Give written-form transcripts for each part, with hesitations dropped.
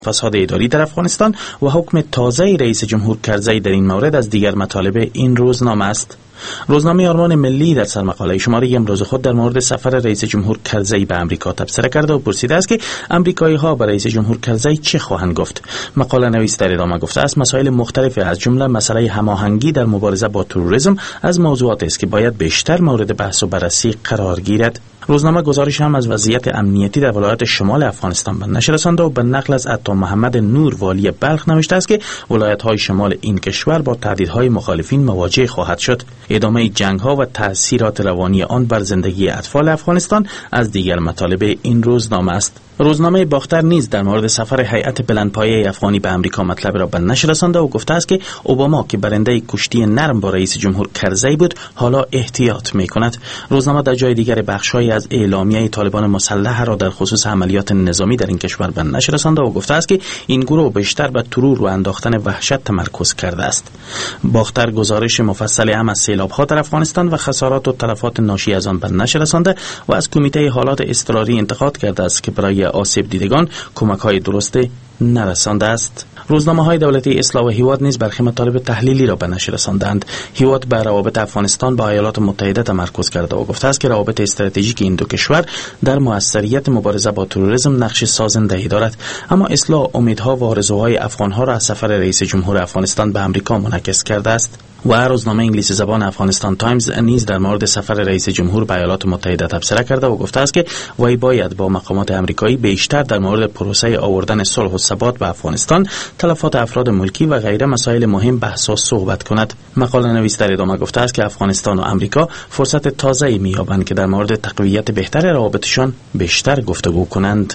فساد اداری در افغانستان و حکم تازه رئیس جمهور کرزی در این مورد از دیگر مطالب این روزنامه است. روزنامه آرمان ملی در سرمقاله شماره امروز خود در مورد سفر رئیس جمهور کرزی به آمریکا تبصره کرده و پرسیده است که آمریکایی‌ها به رئیس جمهور کرزی چه خواهند گفت. مقاله نویس در ادامه گفته است مسائل مختلفی از جمله مسئله هماهنگی در مبارزه با تروریسم از موضوعاتی است که باید بیشتر مورد بحث و بررسی قرار گیرد. روزنامه گزارش هم از وضعیت امنیتی در ولایت شمال افغانستان به نشر رسانده و به نقل از عطا محمد نور والی بلخ نوشته است که ولایت‌های شمال این کشور با تهدیدهای مخالفین مواجه خواهد شد. ادامه جنگ‌ها و تأثیرات روانی آن بر زندگی اطفال افغانستان از دیگر مطالب این روزنامه است. روزنامه باختر نیز در مورد سفر هیئت بلندپایه افغانی به آمریکا مطلب را به نشر رسانده و گفته است که اوباما که برنده کشتی نرم با رئیس جمهور کرزی بود حالا احتیاط می‌کند. روزنامه در جای دیگر بخش‌هایی از اعلامیه طالبان مسلح را در خصوص عملیات نظامی در این کشور به نشر رسانده و گفته است که این گروه بیشتر به ترور و انداختن وحشت تمرکز کرده است. باختر گزارش مفصل هم از سیلاب‌ها در افغانستان و خسارات و تلفات ناشی از آن به نشر رسانده و از کمیته حالات اضطراری انتقاد کرده است که برای آسیب دیدگان کمک‌های درست نرسانده است. روزنامه‌های دولتی اصلاح و هیواد نیز برخی مطالب تحلیلی را به نشر رساندند. هیواد بر روابط افغانستان با ایالات متحده تمرکز کرده و گفته است که روابط استراتژیک این دو کشور در موثریت مبارزه با تروریسم نقش سازنده‌ای دارد. اما اصلاح امیدها و آرزوهای افغان‌ها را از سفر رئیس جمهور افغانستان به آمریکا منعکس کرده است. و روزنامه انگلیسی زبان افغانستان تایمز نیز در مورد سفر رئیس جمهور به ایالات متحده تبصره کرده و گفته است که وی باید با مقامات آمریکایی بیشتر در مورد پروسه آوردن صلح و ثبات به افغانستان، تلفات افراد ملکی و غیره مسائل مهم بحث و صحبت کند. مقاله نویس در ادامه گفته است که افغانستان و آمریکا فرصت تازه‌ای می‌یابند که در مورد تقویت بهتر روابطشان بیشتر گفتگو کنند.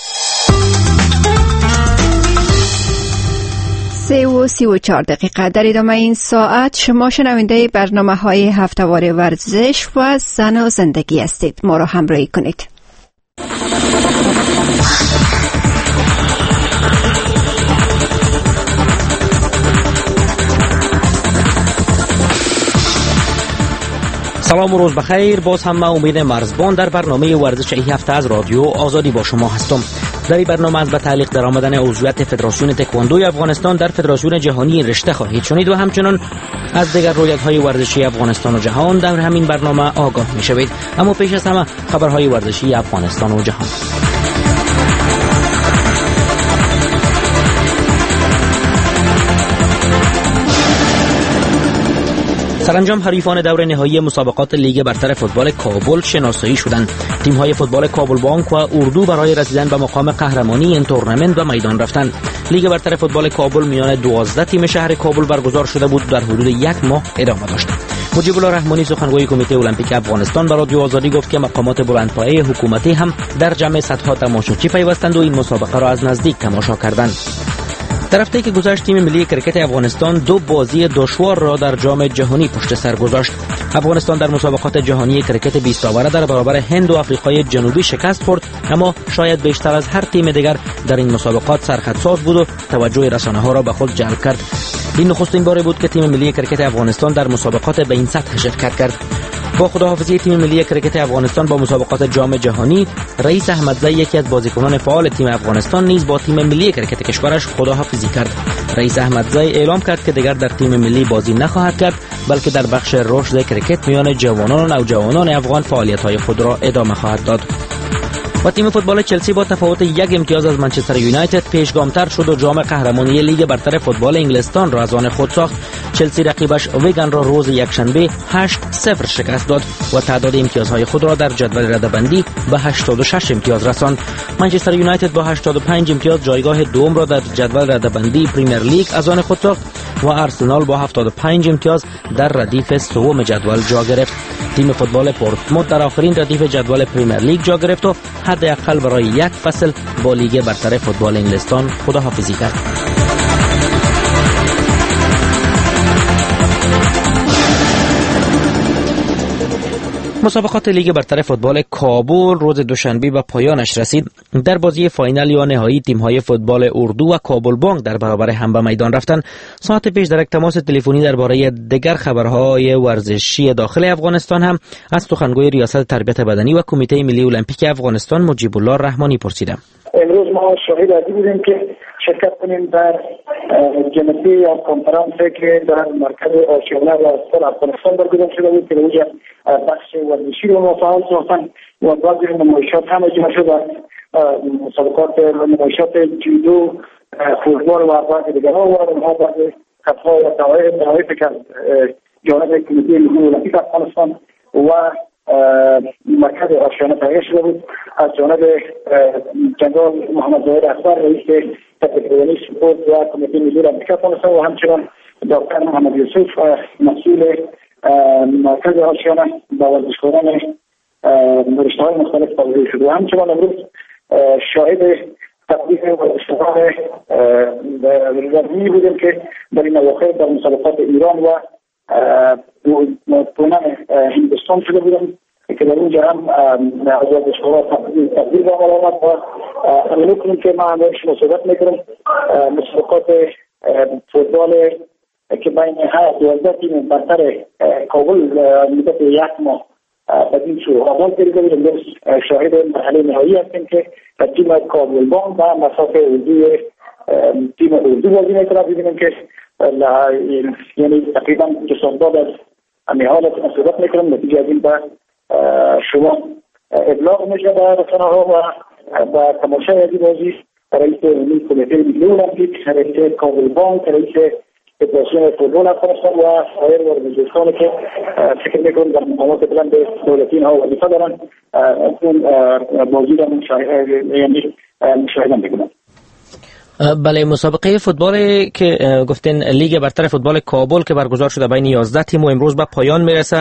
3:34 در ادامه این ساعت شما شنونده برنامه‌های هفته‌وار ورزش و زن و زندگی هستید. ما را همراهی کنید. سلام و روز بخیر. باز هم من امید مرزبان در برنامه ورزش این هفته از رادیو آزادی با شما هستم. در این برنامه از به تعلیق در آمدن عضویت فدراسیون تکواندوی افغانستان در فدراسیون جهانی رشته خواهید شنید و همچنان از دیگر رویدادهای ورزشی افغانستان و جهان در همین برنامه آگاه می‌شوید. اما پیش از همه خبرهای ورزشی افغانستان و جهان. سرانجام حریفان دور نهایی مسابقات لیگ برتر فوتبال کابل شناسایی شدند. تیم‌های فوتبال کابل بانک و اردو برای رسیدن به مقام قهرمانی این تورنمنت به میدان رفتند. لیگ برتر فوتبال کابل میان 12 تیم شهر کابل برگزار شده بود در حدود یک ماه ادامه داشت. مجیب الله رحمانی سخنگوی کمیته المپیک افغانستان به رادیو آزادی گفت که مقامات بلندپایه حکومتی هم در جمع صدها تماشاچی پیوستند و این مسابقه را از نزدیک تماشا کردند. در هفته‌ای که گذشت تیم ملی کرکت افغانستان 2 بازی دشوار را در جام جهانی پشت سر گذاشت. افغانستان در مسابقات جهانی کرکت 20 آوره در برابر هند و آفریقای جنوبی شکست خورد، اما شاید بیشتر از هر تیم دیگر در این مسابقات سرخطساز بود و توجه رسانه‌ها را به خود جلب کرد. این نخستین بار بود که تیم ملی کرکت افغانستان در مسابقات به این سطح شرکت کرد. با خداحافظی تیم ملی کرکت افغانستان با مسابقات جام جهانی، رئیس احمدزی یکی از بازیکنان فعال تیم افغانستان نیز با تیم ملی کرکت کشورش خداحافظی کرد. رئیس احمدزی اعلام کرد که دیگر در تیم ملی بازی نخواهد کرد، بلکه در بخش رشد کرکت میان جوانان و نوجوانان افغان فعالیت‌های خود را ادامه خواهد داد. و تیم فوتبال چلسی با تفاوت 1 امتیاز از منچستر یونایتد پیشگامتر شد و جام قهرمانی لیگ برتر فوتبال انگلستان را از آن خود ساخت. چلسی رقیبش ویگن را روز یکشنبه 8-0 شکست داد و تعداد امتیازهای خود را در جدول رده‌بندی به 86 امتیاز رساند. منچستر یونایتد با 85 امتیاز جایگاه دوم را در جدول رده‌بندی پریمیر لیگ از آن خود ساخت و آرسنال با 75 امتیاز در ردیف سوم جدول جا گرفت. تیم فوتبال پورتموت در آخرین ردیف جدول پریمیر لیگ جا گرفت و حداقل برای یک فصل با لیگ برتر فوتبال انگلستان خداحافظی کرد. مسابقات لیگ برتر فوتبال کابل روز دوشنبه به پایانش رسید. در بازی فاینال یا نهایی تیم‌های فوتبال اردو و کابل بانک در برابر هم به میدان رفتند. ساعت پیش در یک تماس تلفنی درباره دیگر خبرهای ورزشی داخل افغانستان هم از سخنگوی ریاست تربیت بدنی و کمیته ملی المپیک افغانستان مجیب الله رحمانی پرسیدم. امروز ما شاهد بودیم که شرکت کنیم در جلسه یا کنفرانسی که در مرکز آشیانه و استان افغانستان برگزار شده بود که در اونجا بخش ورزشی رو فعال ساختن و بعضی نمایشات هم اجرا شده، مسابقات نمایشات جودو، فوتبال و بعضی دیگر ها و اونها بعضی خطها و توایف که جانب کمیته ملی المپیک افغانستان و مرکز آشیانه تغییر شده بود از جانب جنرال محمد ظاهر اکبر رئیس تدبیرانی سپورت و کمیته ملی المپیک افغانستان و همچنان دکتر محمد یوسف مسئول مرکز آشیانه با ورزشکاران رشته‌های مختلف پذیرایی شد و همچنان امروز شاهد تبلیغ ورزشکاران رزمی بودیم که در این مواقع در مسابقات ایران و پونان هندوستان شده بودیم که در اونجا هم ورزشکاران تبلیغ به عمل آمد و عملی کنیم که ما هم شما صحبت میکنم مسابقات فوتبال که بین 12 تیم برتر کابل مدت یک ماه بدین شو آغاز کردیم. امروز شاهد مرحله نهایی هستیم که تیم کابل بانک و مسافه تیم اردو بازی میکنه. ببینیم که یعنی تقریبا 2 بعد از همین حالت صحبت میکنم. نتیجه از این به شما ابلاغ میشه به رسانه‌ها و با تماشای از بازی رئیس کمیته ملی المپیک، رئیس کابل بانک، رئیس فدراسیون فوتبال افغانستان و سایر ورزشکارانی که فکر میکنم در مقامات بلند دولتی اینها وظیفه دارن اون بازی را مشاهده میکنن. بله، مسابقه فوتبال که گفتین لیگ برتر فوتبال کابل که برگزار شده بین 11 تیم و امروز به پایان میرسه،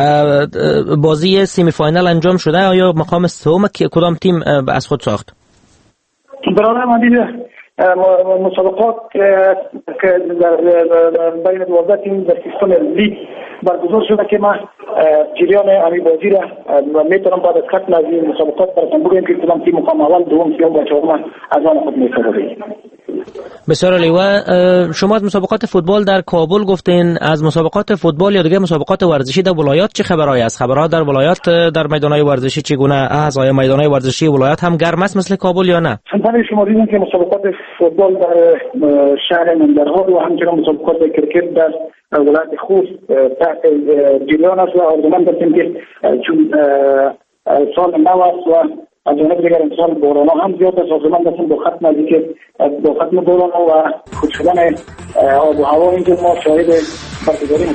بازی سیمی فاینال انجام شده. آیا مقام سوم کدام تیم از خود ساخت؟ برادر مدیر مسابقات که در بین 12 تیم در سیستم لیگ برگزار شده که ما جریان امی بازی را میتونم بعد از ختم از این مسابقات براتون بگم که کدام تیم مقام اول، دوم، سوم و چهارم از آن خود می‌سازه. بسیار عالی. و شما از مسابقات فوتبال در کابل گفتین، از مسابقات فوتبال یا دیگه مسابقات ورزشی در ولایات چه خبرایی است؟ خبرها در ولایات در میدان‌های ورزشی چگونه است؟ آیا میدان‌های ورزشی ولایات هم گرم است مثل کابل یا نه؟ همچنین شما دیدین که مسابقات فوتبال در شهر نندرهار و همچنین مسابقات کرکت در ولایت خوست تحت جریان است و آرزومند هستیم که چون سال نو است و از جانب دیگر امسال باران ها هم زیاد است، آرزومند هستیم با ختم باران ها و خود شدن آب و هوا اینجا ما شاهد برگزاری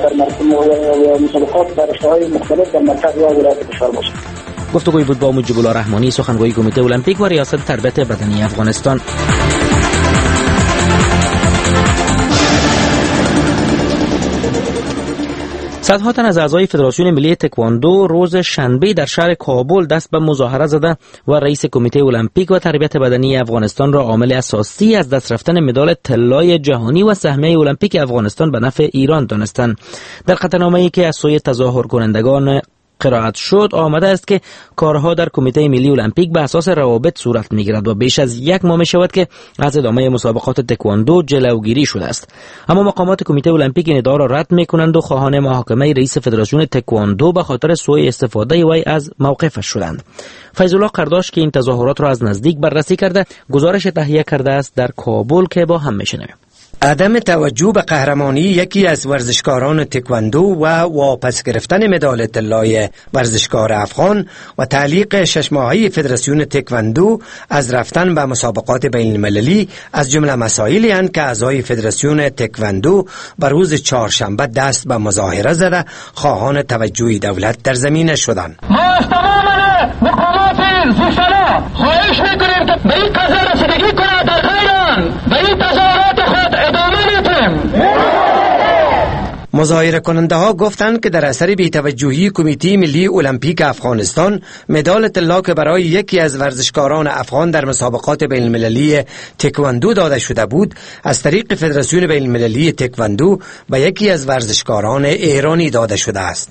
مسابقات در رشته‌های مختلف در مرکز و ولایت کشور باشیم. گفتگوی بود با مجیب الله رحمانی، سخنگوی کمیته المپیک و ریاست تربیت بدنی افغانستان. صدها تن از اعضای فدراسیون ملی تکواندو روز شنبه در شهر کابل دست به مظاهره زده و رئیس کمیته المپیک و تربیت بدنی افغانستان را عامل اساسی از دست رفتن مدال طلای جهانی و سهمیه المپیک افغانستان به نفع ایران دانستند. در خطرنامه‌ای که از سوی تظاهر کنندگان قرائت شد آمده است که کارها در کمیته ملی المپیک به اساس روابط صورت می‌گیرد و بیش از 1 ماه می‌شود که از ادامه مسابقات تکواندو جلوگیری شده است. اما مقامات کمیته المپیک این ادعا را رد می‌کنند و خواهان محاکمه رئیس فدراسیون تکواندو به خاطر سوء استفاده وی از موقفش شدند. فیض الله قرداش که این تظاهرات را از نزدیک بررسی کرده گزارش تهیه کرده است در کابل که با هم می‌شنویم. عدم توجه به قهرمانی یکی از ورزشکاران تکواندو و واپس گرفتن مدال طلای ورزشکار افغان و تعلیق 6 ماهه فدراسیون تکواندو از رفتن به مسابقات بین المللی از جمله مسائلی اند که اعضای فدراسیون تکواندو بر روز چهارشنبه دست به مظاهره زده خواهان توجه دولت در زمینه شدند. ما از تمام مقامات زوشلا خواهش میکنیم که به این قضیه رسیدگی کنند در ایران به این تظاهرات خود ادامه میتیم. مظاهره کننده ها گفتند که در اثر بی‌توجهی کمیته ملی المپیک افغانستان مدال طلا که برای یکی از ورزشکاران افغان در مسابقات بین المللی تکواندو داده شده بود از طریق فدراسیون بین المللی تکواندو به یکی از ورزشکاران ایرانی داده شده است.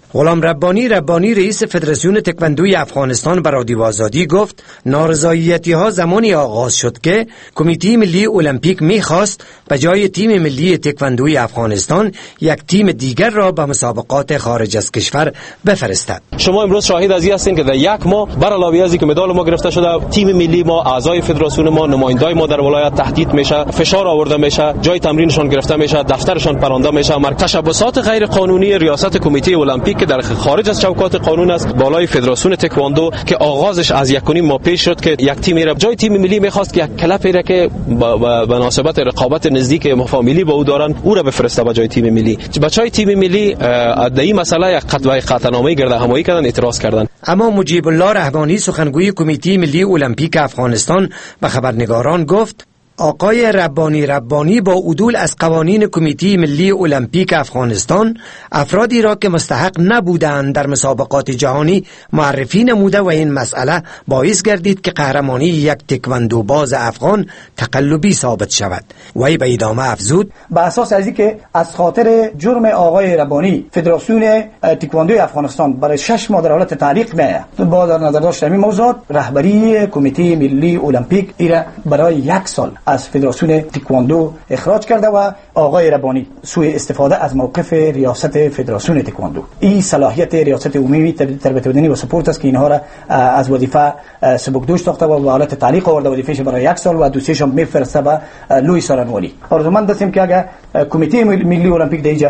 غلام ربانی رئیس فدراسیون تکواندوی افغانستان به رادیو آزادی گفت نارضایتی‌ها زمانی آغاز شد که کمیته ملی المپیک می‌خواست به جای تیم ملی تکواندوی افغانستان یک تیم دیگر را به مسابقات خارج از کشور بفرستد. شما امروز شاهد از این هستین که در یک ماه بر علاوه از اینکه مدال ما گرفته شده، تیم ملی ما، اعضای فدراسیون ما، نمایندای ما در ولایت تهدید میشه، فشار آورده میشه، جای تمرینشان گرفته میشه، دفترشان پرانده میشه. تشبسات غیر قانونی ریاست کمیته المپیک که در خارج از چوکات قانون است، بالای فدراسیون تکواندو که آغازش از 1.5 ماه پیش شد که یک تیمی را جای تیم ملی میخواست که یک کلپی را که به مناسبت رقابت نزدیک ملی با او دارن او را بفرسته به جای تیم ملی. بچهای تیم ملی در این مسئله یک قطعنامه گرد همایی کردن، اعتراض کردن. اما مجیب الله رحمانی سخنگوی کمیته ملی المپیک افغانستان به خبرنگاران گفت آقای ربانی با عدول از قوانین کمیته ملی المپیک افغانستان افرادی را که مستحق نبودند در مسابقات جهانی معرفی نموده و این مسئله باعث گردید که قهرمانی یک تکواندو باز افغان تقلبی ثابت شود. وی به ادامه افزود به اساس از اینکه از خاطر جرم آقای ربانی فدراسیون تکواندوی افغانستان برای 6 ماه در حالت تعلیق میه. با در نظر داشت همین موضوع رهبری کمیته ملی المپیک ایره برای 1 سال از فدراسیون تکواندو اخراج کرده و آقای ربانی سوء استفاده از موقف ریاست فدراسیون تکواندو، این صلاحیت ریاست عمومی تربیت بدنی و سپورت است که اینها را از وظیفه سبکدوش ساخته و به حالت تعلیق آورده، وظیفه‌اش برای 1 سال و دوسیش هم میفرسته به لوی سارنوالی. آرزومند هستیم که اگر کمیته ملی المپیک اینجا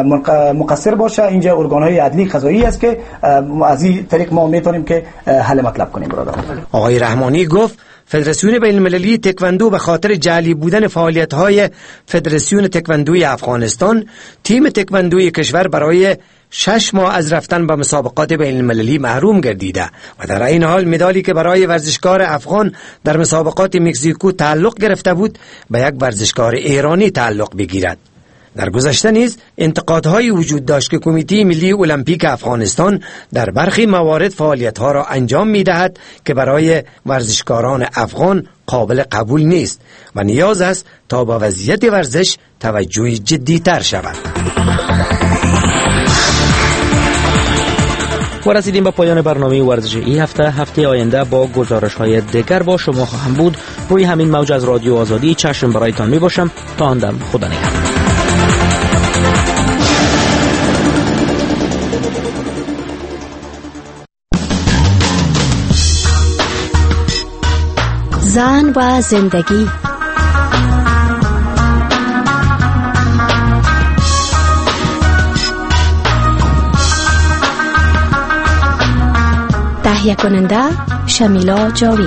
مقصر باشه، اینجا ارگان‌های عدلی قضایی است که از این طریق ما میتونیم که حل مطلب کنیم. برادر آقای رحمانی گفت فدراسیون بین‌المللی تکواندو به خاطر جعلی بودن فعالیت‌های فدراسیون تکواندوی افغانستان تیم تکواندوی کشور برای 6 ماه از رفتن به مسابقات بین‌المللی محروم گردیده و در این حال مدالی که برای ورزشکار افغان در مسابقات مکزیکو تعلق گرفته بود به یک ورزشکار ایرانی تعلق بگیرد. در گذشته نیز انتقادهایی وجود داشت که کمیته ملی المپیک افغانستان در برخی موارد فعالیت‌ها را انجام می‌دهد که برای ورزشکاران افغان قابل قبول نیست و نیاز است تا با وضعیت ورزش توجه جدی‌تر شود. و رسیدیم به پایان برنامه ورزشی این هفته آینده با گزارش‌های دیگر با شما خواهم بود. روی همین موج از رادیو آزادی چشم برایتان میباشم. تا آن دم خدا نگهدار. زن و زندگی. تهیه کننده شمیلا جاوید.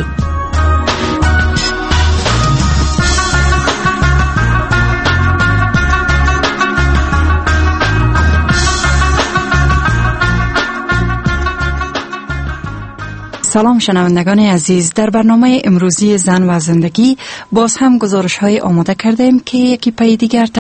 سلام شنوندگان عزیز، در برنامه امروزی زن و زندگی باز هم گزارش های آماده کردیم که یکی پای دیگر